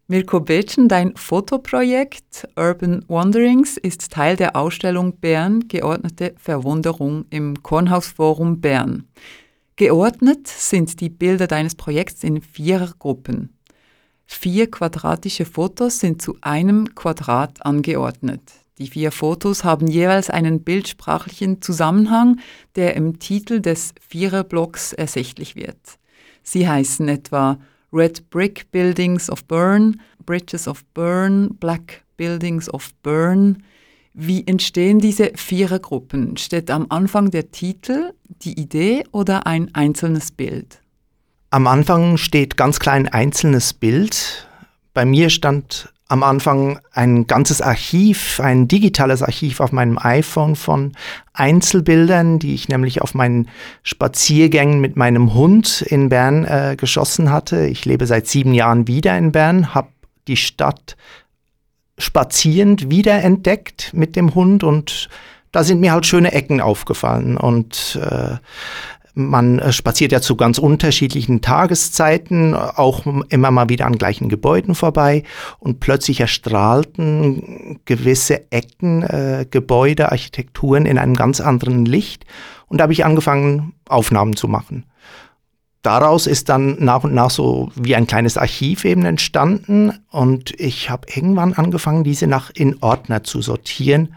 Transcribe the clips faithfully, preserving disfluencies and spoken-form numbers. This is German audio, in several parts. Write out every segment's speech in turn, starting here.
Mirko Bätschen, dein Fotoprojekt Urban Wanderings ist Teil der Ausstellung Bern geordnete Verwunderung im Kornhausforum Bern. Geordnet sind die Bilder deines Projekts in Vierergruppen. Vier quadratische Fotos sind zu einem Quadrat angeordnet. Die vier Fotos haben jeweils einen bildsprachlichen Zusammenhang, der im Titel des Viererblocks ersichtlich wird. Sie heißen etwa Red Brick Buildings of Bern, Bridges of Bern, Black Buildings of Bern. Wie entstehen diese Vierergruppen? Steht am Anfang der Titel, die Idee oder ein einzelnes Bild? Am Anfang steht ganz klar ein einzelnes Bild. Bei mir stand am Anfang ein ganzes Archiv, ein digitales Archiv auf meinem iPhone von Einzelbildern, die ich nämlich auf meinen Spaziergängen mit meinem Hund in Bern äh, geschossen hatte. Ich lebe seit sieben Jahren wieder in Bern, habe die Stadt spazierend wiederentdeckt mit dem Hund und da sind mir halt schöne Ecken aufgefallen und äh, man spaziert ja zu ganz unterschiedlichen Tageszeiten, auch immer mal wieder an gleichen Gebäuden vorbei und plötzlich erstrahlten gewisse Ecken, äh, Gebäude, Architekturen in einem ganz anderen Licht und da habe ich angefangen, Aufnahmen zu machen. Daraus ist dann nach und nach so wie ein kleines Archiv eben entstanden und ich habe irgendwann angefangen, diese nach in Ordner zu sortieren,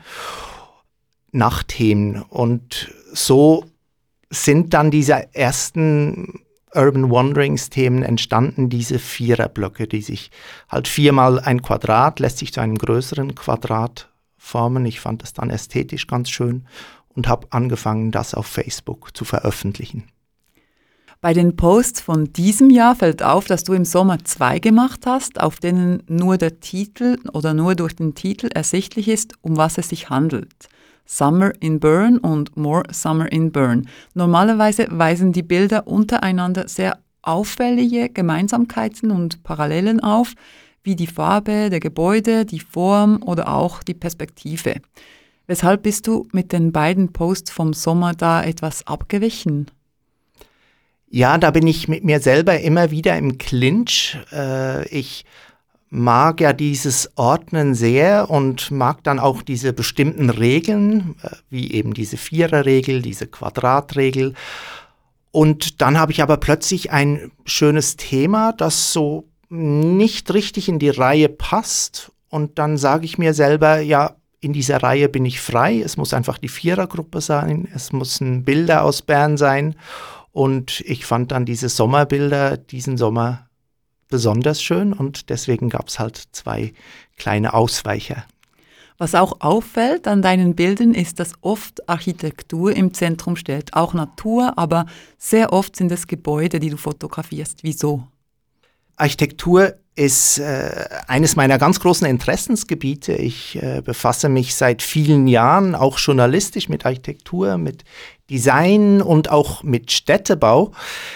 nach Themen und so sind dann diese ersten Urban Wanderings-Themen entstanden, diese Viererblöcke, die sich halt viermal ein Quadrat, lässt sich zu einem größeren Quadrat formen. Ich fand das dann ästhetisch ganz schön und habe angefangen, das auf Facebook zu veröffentlichen. Bei den Posts von diesem Jahr fällt auf, dass du im Sommer zwei gemacht hast, auf denen nur der Titel oder nur durch den Titel ersichtlich ist, um was es sich handelt. Summer in Bern und More Summer in Bern. Normalerweise weisen die Bilder untereinander sehr auffällige Gemeinsamkeiten und Parallelen auf, wie die Farbe der Gebäude, die Form oder auch die Perspektive. Weshalb bist du mit den beiden Posts vom Sommer da etwas abgewichen? Ja, da bin ich mit mir selber immer wieder im Clinch. Äh, ich mag ja dieses Ordnen sehr und mag dann auch diese bestimmten Regeln, wie eben diese Viererregel, diese Quadratregel. Und dann habe ich aber plötzlich ein schönes Thema, das so nicht richtig in die Reihe passt. Und dann sage ich mir selber, ja, in dieser Reihe bin ich frei. Es muss einfach die Vierergruppe sein. Es müssen Bilder aus Bern sein. Und ich fand dann diese Sommerbilder diesen Sommer besonders schön und deswegen gab es halt zwei kleine Ausweicher. Was auch auffällt an deinen Bildern ist, dass oft Architektur im Zentrum steht, auch Natur, aber sehr oft sind es Gebäude, die du fotografierst. Wieso? Architektur ist äh, eines meiner ganz großen Interessensgebiete. Ich äh, befasse mich seit vielen Jahren auch journalistisch mit Architektur, mit Design und auch mit Städtebau.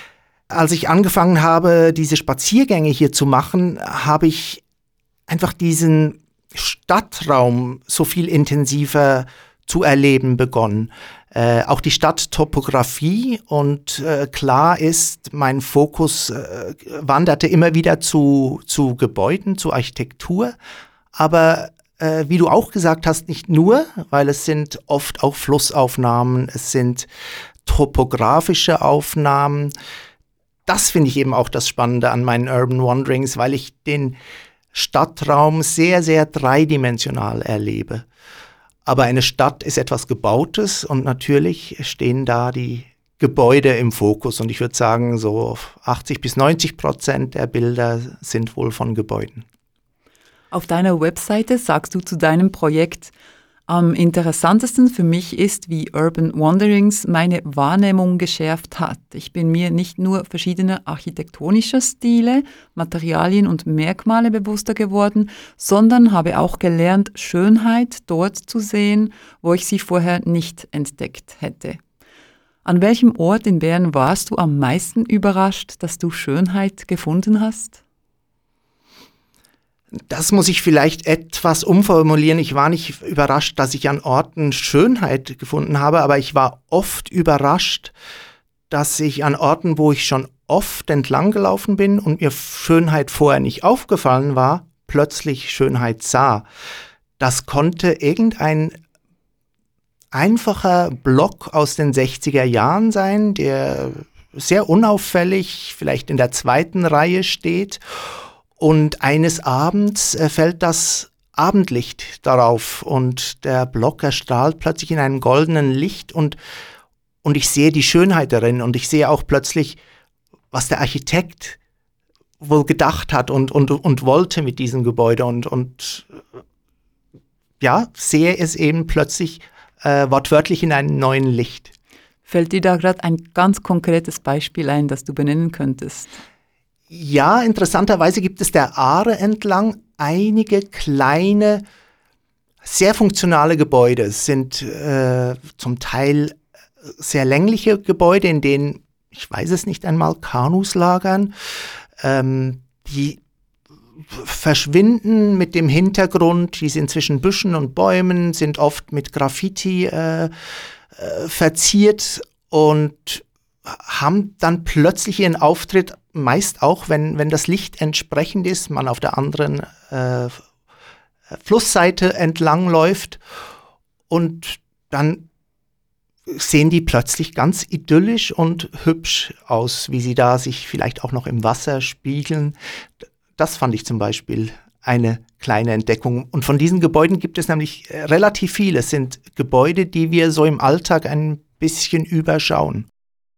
Als ich angefangen habe, diese Spaziergänge hier zu machen, habe ich einfach diesen Stadtraum so viel intensiver zu erleben begonnen. Äh, auch die Stadttopographie und äh, klar ist, mein Fokus äh, wanderte immer wieder zu, zu Gebäuden, zu Architektur, aber äh, wie du auch gesagt hast, nicht nur, weil es sind oft auch Flussaufnahmen, es sind topografische Aufnahmen. Das finde ich eben auch das Spannende an meinen Urban Wanderings, weil ich den Stadtraum sehr, sehr dreidimensional erlebe. Aber eine Stadt ist etwas Gebautes und natürlich stehen da die Gebäude im Fokus. Und ich würde sagen, so achtzig bis neunzig Prozent der Bilder sind wohl von Gebäuden. Auf deiner Webseite sagst du zu deinem Projekt, am interessantesten für mich ist, wie Urban Wanderings meine Wahrnehmung geschärft hat. Ich bin mir nicht nur verschiedener architektonischer Stile, Materialien und Merkmale bewusster geworden, sondern habe auch gelernt, Schönheit dort zu sehen, wo ich sie vorher nicht entdeckt hätte. An welchem Ort in Bern warst du am meisten überrascht, dass du Schönheit gefunden hast? Das muss ich vielleicht etwas umformulieren. Ich war nicht überrascht, dass ich an Orten Schönheit gefunden habe, aber ich war oft überrascht, dass ich an Orten, wo ich schon oft entlang gelaufen bin und mir Schönheit vorher nicht aufgefallen war, plötzlich Schönheit sah. Das konnte irgendein einfacher Block aus den sechziger Jahren sein, der sehr unauffällig vielleicht in der zweiten Reihe steht. Und eines Abends äh, fällt das Abendlicht darauf und der Block erstrahlt plötzlich in einem goldenen Licht und, und ich sehe die Schönheit darin und ich sehe auch plötzlich, was der Architekt wohl gedacht hat und, und, und wollte mit diesem Gebäude und, und ja, sehe es eben plötzlich äh, wortwörtlich in einem neuen Licht. Fällt dir da gerade ein ganz konkretes Beispiel ein, das du benennen könntest? Ja, interessanterweise gibt es der Aare entlang einige kleine, sehr funktionale Gebäude. Es sind äh, zum Teil sehr längliche Gebäude, in denen, ich weiß es nicht einmal, Kanus lagern. Ähm, die verschwinden mit dem Hintergrund, die sind zwischen Büschen und Bäumen, sind oft mit Graffiti äh, äh, verziert und haben dann plötzlich ihren Auftritt, meist auch, wenn, wenn das Licht entsprechend ist, man auf der anderen äh, Flussseite entlang läuft und dann sehen die plötzlich ganz idyllisch und hübsch aus, wie sie da sich vielleicht auch noch im Wasser spiegeln. Das fand ich zum Beispiel eine kleine Entdeckung. Und von diesen Gebäuden gibt es nämlich relativ viele. Es sind Gebäude, die wir so im Alltag ein bisschen überschauen.